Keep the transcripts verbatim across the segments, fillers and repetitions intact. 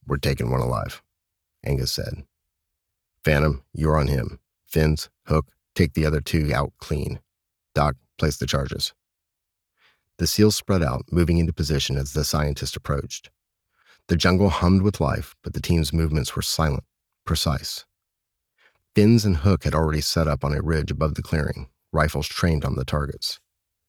We're taking one alive, Angus said. Phantom, you're on him. Fins, Hook, take the other two out clean. Doc, place the charges. The SEALs spread out, moving into position as the scientist approached. The jungle hummed with life, but the team's movements were silent, precise. Fins and Hook had already set up on a ridge above the clearing, rifles trained on the targets.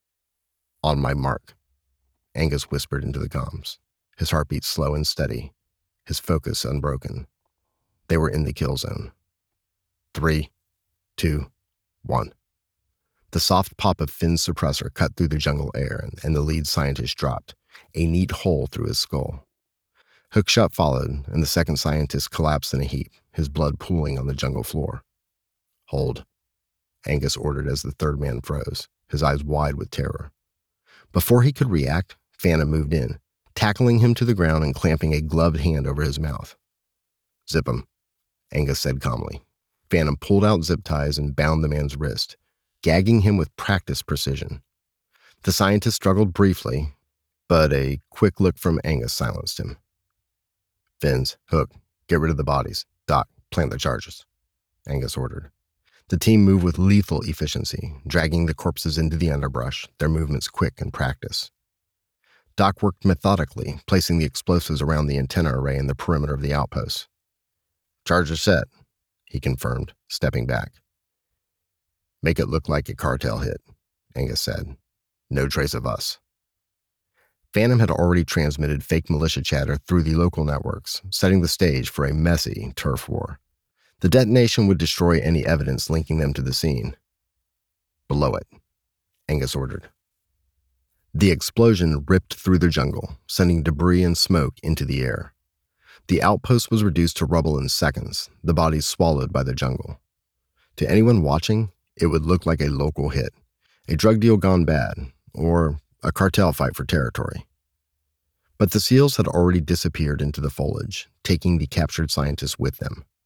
On my mark, Angus whispered into the comms, his heartbeat slow and steady, his focus unbroken. They were in the kill zone. Three, two, one. The soft pop of Finn's suppressor cut through the jungle air, and, and the lead scientist dropped, a neat hole through his skull. Hookshot followed, and the second scientist collapsed in a heap, his blood pooling on the jungle floor. Hold, Angus ordered as the third man froze, his eyes wide with terror. Before he could react, Phantom moved in, tackling him to the ground and clamping a gloved hand over his mouth. Zip him, Angus said calmly. Phantom pulled out zip ties and bound the man's wrist, gagging him with practiced precision. The scientist struggled briefly, but a quick look from Angus silenced him. Fins, Hook, get rid of the bodies. Doc, plant the charges, Angus ordered. The team moved with lethal efficiency, dragging the corpses into the underbrush, their movements quick and practiced. Doc worked methodically, placing the explosives around the antenna array in the perimeter of the outpost. Charges set, he confirmed, stepping back. Make it look like a cartel hit, Angus said. No trace of us. Phantom had already transmitted fake militia chatter through the local networks, setting the stage for a messy turf war. The detonation would destroy any evidence linking them to the scene. Below it, Angus ordered. The explosion ripped through the jungle, sending debris and smoke into the air. The outpost was reduced to rubble in seconds, the bodies swallowed by the jungle. To anyone watching, it would look like a local hit, a drug deal gone bad, or a cartel fight for territory. But the SEALs had already disappeared into the foliage, taking the captured scientists with them.